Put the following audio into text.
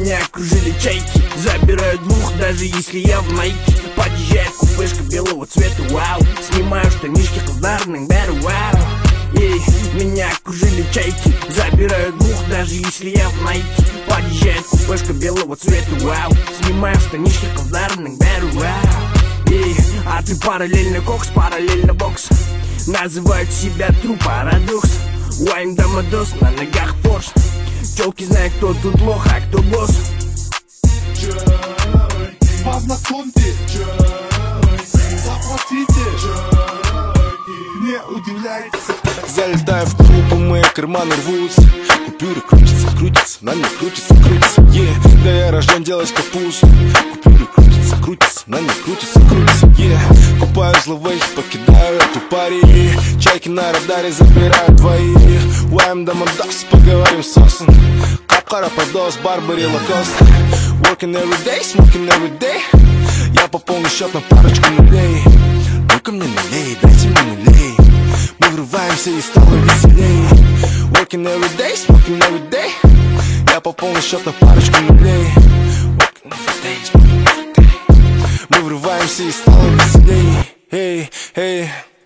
Меня окружили чайки, забирают двух, даже если я в найке. Подъезжает купешка белого цвета, вау. Снимаю штанишки колдарных, беру, вау. Эй, меня окружили чайки, забирают двух, даже если я в найке. Подъезжает купешка белого цвета, вау. Снимаю штанишки колдарных, беру, вау. Эй, а ты параллельно кокс, параллельно бокс. Называют себя тру парадокс. Уайм домодос, на ногах форс. Челки знают, кто тут лох, а кто босс. Джой, познакомьте, Джой, заплатите, Джой, не удивляйтесь. Залетаю в клуб, мои карманы рвутся. Купюры крутятся, крутятся, на мне крутятся, крутятся. Да я рожден делать капусту. Купюры крутятся, крутятся, на мне крутятся, крутятся. Купаю зловых, покидаю эту пари. Чайки на радаре забирают двоих. Уайм домодос, поговорим с осом. Капкара подос, Барбари Лакоста. Working every day, smoking every day. Я пополню счет на парочку нулей. Ну-ка мне налей, дайте мне нулей. Мы врываемся и стало веселей. Working every day, smoking every day. Я пополню счет на парочку нулей. Working every day, smoking every day. Мы врываемся и стало веселей. Эй, эй.